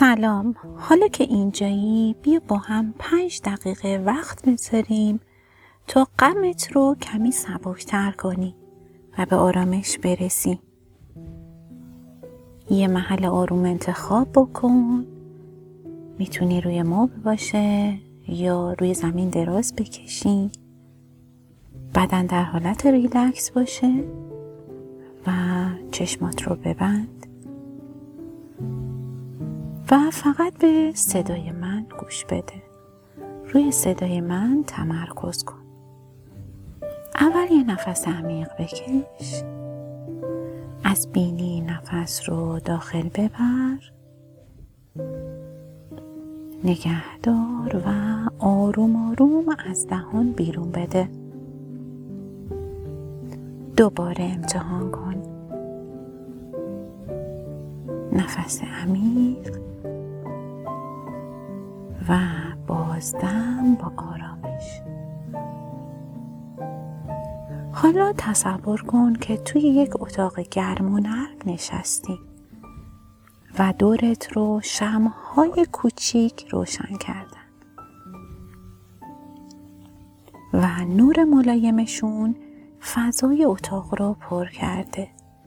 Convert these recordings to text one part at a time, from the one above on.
سلام، حالا که اینجایی بیا با هم 5 دقیقه وقت بذاریم تا غمت رو کمی سبکتر کنی و به آرامش برسی. یه محل آروم انتخاب بکن. میتونی روی مبل باشه یا روی زمین دراز بکشی. بدن در حالت ریلکس باشه و چشمات رو ببند و فقط به صدای من گوش بده. روی صدای من تمرکز کن. اول یه نفس عمیق بکش. از بینی نفس رو داخل ببر. نگهدار و آروم آروم از دهان بیرون بده. دوباره امتحان کن. نفس عمیق و بازدم با آرامش. حالا تصور کن که توی یک اتاق گرم و نرم نشستی و دورت رو شمع‌های کوچیک روشن کردن و نور ملایمشون فضای اتاق رو پر کرده.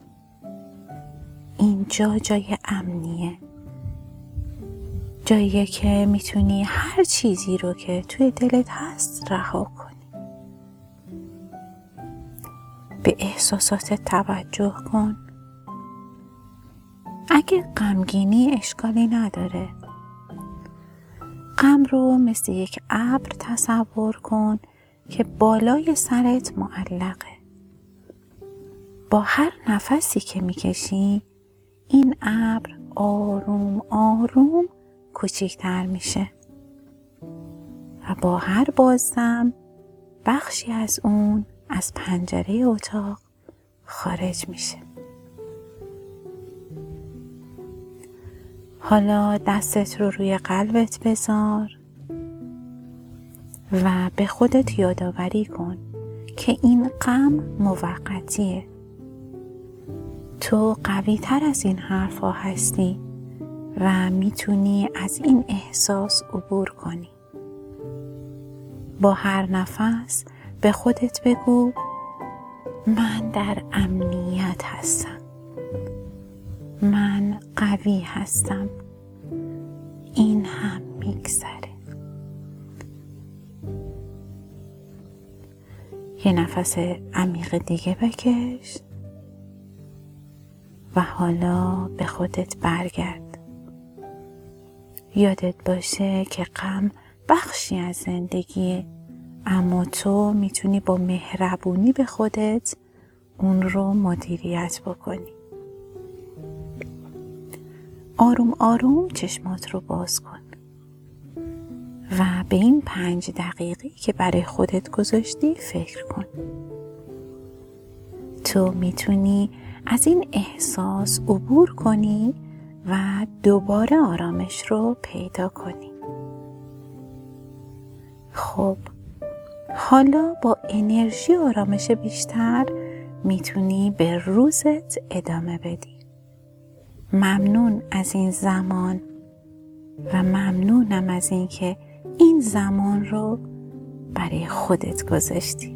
اینجا جای امنیه. جاییه که میتونی هر چیزی رو که توی دلت هست رها کنی. به احساساتت توجه کن. اگه غمگینی اشکالی نداره. غم رو مثل یک ابر تصور کن که بالای سرت معلقه. با هر نفسی که میکشی این ابر آروم آروم کوچیک‌تر میشه و با هر بازدم بخشی از اون از پنجره اتاق خارج میشه. حالا دستت رو روی قلبت بذار و به خودت یادآوری کن که این غم موقتیه. تو قوی تر از این حرفا هستی و میتونی از این احساس عبور کنی. با هر نفس به خودت بگو من در امنیت هستم. من قوی هستم. این هم میگذره. یه نفس عمیق دیگه بکش و حالا به خودت برگرد. یادت باشه که غم بخشی از زندگیه، اما تو میتونی با مهربونی به خودت اون رو مدیریت بکنی. آروم آروم چشمات رو باز کن و به این 5 دقیقه که برای خودت گذاشتی فکر کن. تو میتونی از این احساس عبور کنی و دوباره آرامش رو پیدا کنی. خب حالا با انرژی آرامش بیشتر میتونی به روزت ادامه بدی. ممنون از این زمان و ممنونم از این که این زمان رو برای خودت گذاشتی.